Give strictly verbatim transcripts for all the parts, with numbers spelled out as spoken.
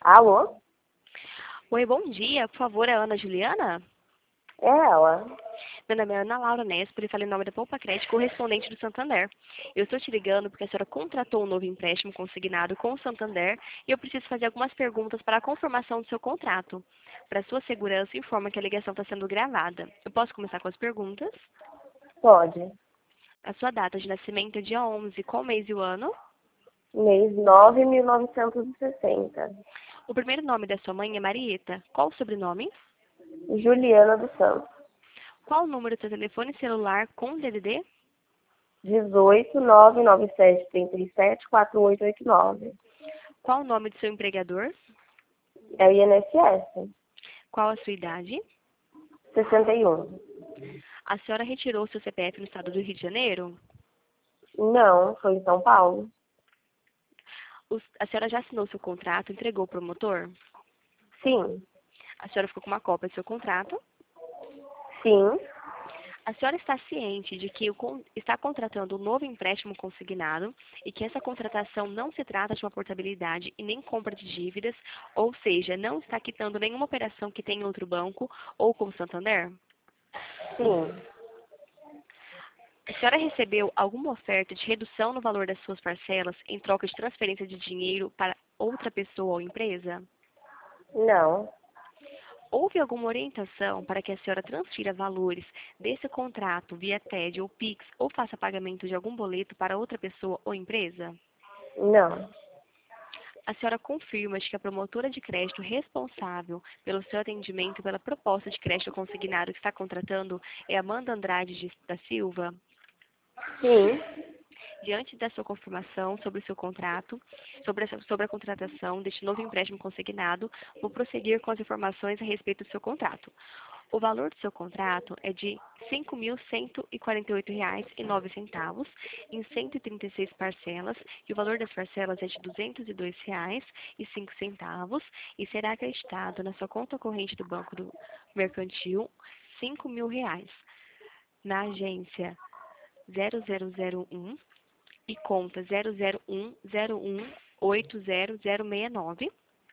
Alô? Oi, bom dia. Por favor, é a Ana Juliana? É ela. Meu nome é Ana Laura Nespoli, falei em nome da Poupa Crédito, correspondente do Santander. Eu estou te ligando porque a senhora contratou um novo empréstimo consignado com o Santander e eu preciso fazer algumas perguntas para a confirmação do seu contrato. Para sua segurança, informa que a ligação está sendo gravada. Eu posso começar com as perguntas? Pode. A sua data de nascimento é dia onze, qual mês e o ano? Mês nove, mil novecentos e sessenta. O primeiro nome da sua mãe é Marieta. Qual o sobrenome? Juliana dos Santos. Qual o número do seu telefone celular com D D D? dezoito, nove nove sete, trinta e sete, quatro oito oito nove. Qual o nome do seu empregador? É o I N S S. Qual a sua idade? sessenta e um. A senhora retirou seu C P F no estado do Rio de Janeiro? Não, foi em São Paulo. O- A senhora já assinou seu contrato, entregou o promotor? Sim. A senhora ficou com uma cópia do seu contrato? Sim. A senhora está ciente de que o con- está contratando um novo empréstimo consignado e que essa contratação não se trata de uma portabilidade e nem compra de dívidas, ou seja, não está quitando nenhuma operação que tenha em outro banco ou com o Santander? Sim. A senhora recebeu alguma oferta de redução no valor das suas parcelas em troca de transferência de dinheiro para outra pessoa ou empresa? Não. Houve alguma orientação para que a senhora transfira valores desse contrato via T E D ou Pix ou faça pagamento de algum boleto para outra pessoa ou empresa? Não. A senhora confirma de que a promotora de crédito responsável pelo seu atendimento pela proposta de crédito consignado que está contratando é Amanda Andrade de- da Silva? Sim. Diante da sua confirmação sobre o seu contrato, sobre a, sobre a contratação deste novo empréstimo consignado, vou prosseguir com as informações a respeito do seu contrato. O valor do seu contrato é de cinco mil cento e quarenta e oito reais e nove centavos em cento e trinta e seis parcelas, e o valor das parcelas é de duzentos e dois reais e cinco centavos e será acreditado na sua conta corrente do Banco do Mercantil cinco mil reais na agência zero zero zero um e conta zero zero um zero um oito zero zero seis nove.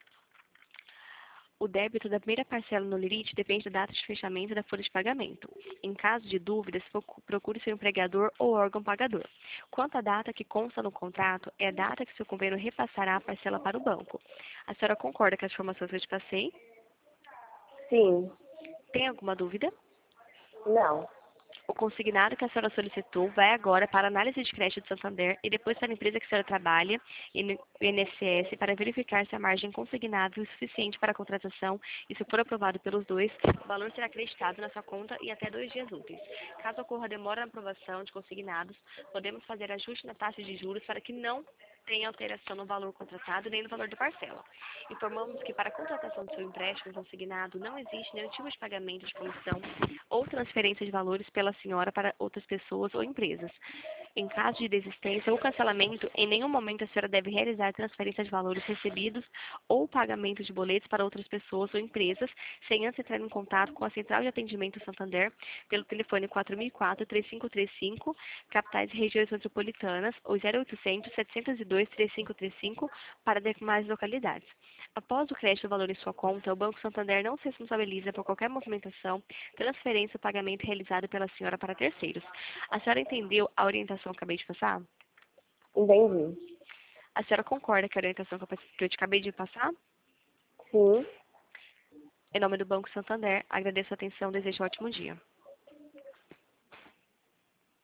O débito da primeira parcela no limite depende da data de fechamento da folha de pagamento. Em caso de dúvidas, procu- procure seu empregador ou órgão pagador. Quanto à data que consta no contrato, é a data que seu companheiro repassará a parcela para o banco. A senhora concorda com as informações que eu te passei? Sim. Tem alguma dúvida? Não. O consignado que a senhora solicitou vai agora para a análise de crédito do Santander e depois para a empresa que a senhora trabalha, e no I N S S, para verificar se a margem consignável é suficiente para a contratação e, se for aprovado pelos dois, o valor será acreditado na sua conta em até dois dias úteis. Caso ocorra demora na aprovação de consignados, podemos fazer ajuste na taxa de juros para que não tenha alteração no valor contratado nem no valor da parcela. Informamos que para a contratação do seu empréstimo consignado não existe nenhum tipo de pagamento de comissão ou transferência de valores pela senhora para outras pessoas ou empresas. Em caso de desistência ou cancelamento, em nenhum momento a senhora deve realizar transferência de valores recebidos ou pagamento de boletos para outras pessoas ou empresas, sem antes entrar em contato com a Central de Atendimento Santander pelo telefone quatro mil e quatro, três cinco três cinco, capitais e regiões metropolitanas, ou zero oitocentos, setecentos e dois, três cinco três cinco para demais localidades. Após o crédito do valor em sua conta, o Banco Santander não se responsabiliza por qualquer movimentação, transferência ou pagamento realizado pela senhora para terceiros. A senhora entendeu a orientação que eu acabei de passar? Entendi. A senhora concorda com a orientação que eu pass- que eu te acabei de passar? Sim. Em nome do Banco Santander, agradeço a atenção e desejo um ótimo dia.